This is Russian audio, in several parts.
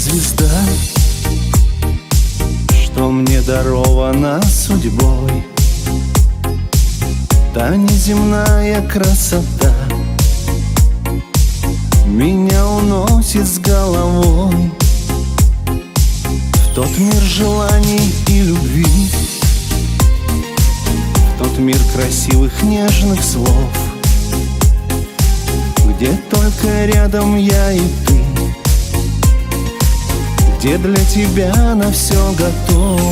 звезда, что мне дарована судьбой. Та неземная красота меня уносит с головой в тот мир желаний и любви, в тот мир красивых нежных слов, где только рядом я и ты, где для тебя на все готов.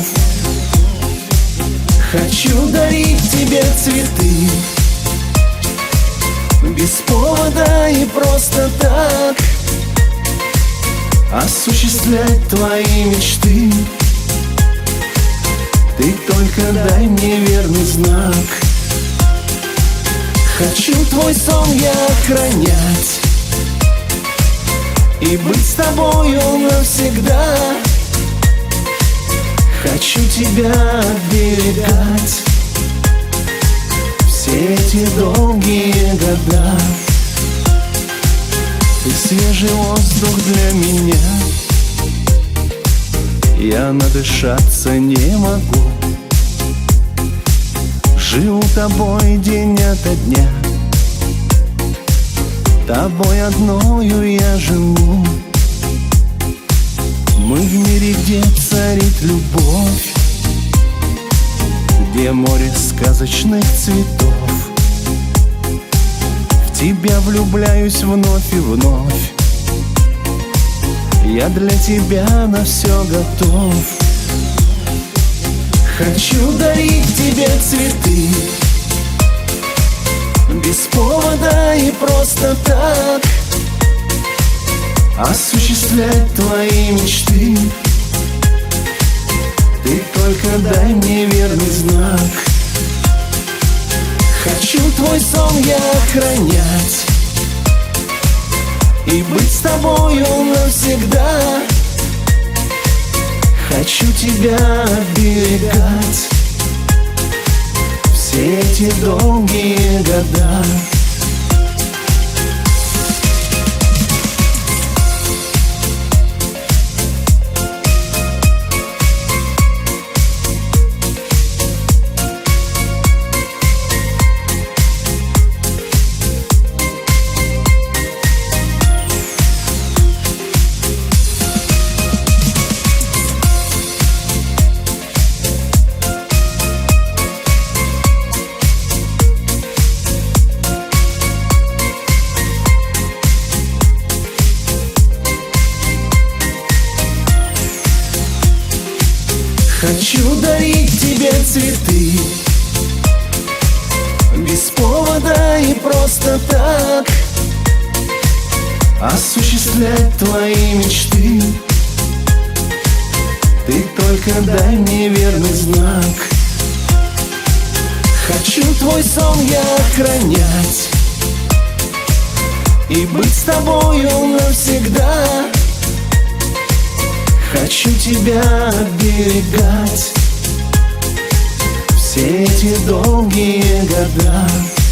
Хочу дарить тебе цветы без повода и просто так, осуществлять твои мечты. Ты только дай мне верный знак. Хочу твой сон я охранять и быть с тобою навсегда. Хочу тебя оберегать все эти долгие года. Ты свежий воздух для меня, я надышаться не могу. Живу тобой день ото дня, тобой одною я живу. Мы в мире, где царит любовь, где море сказочных цветов. В тебя влюбляюсь вновь и вновь, я для тебя на все готов. Хочу дарить тебе цветы без повода и просто так, осуществлять твои мечты. Ты только дай мне верный знак. Хочу твой сон я охранять и быть с тобою навсегда. Хочу тебя оберегать все эти долгие года. Хочу дарить тебе цветы без повода и просто так, осуществлять твои мечты. Ты только дай мне верный знак. Хочу твой сон я охранять и быть с тобою навсегда. Хочу тебя оберегать все эти долгие года.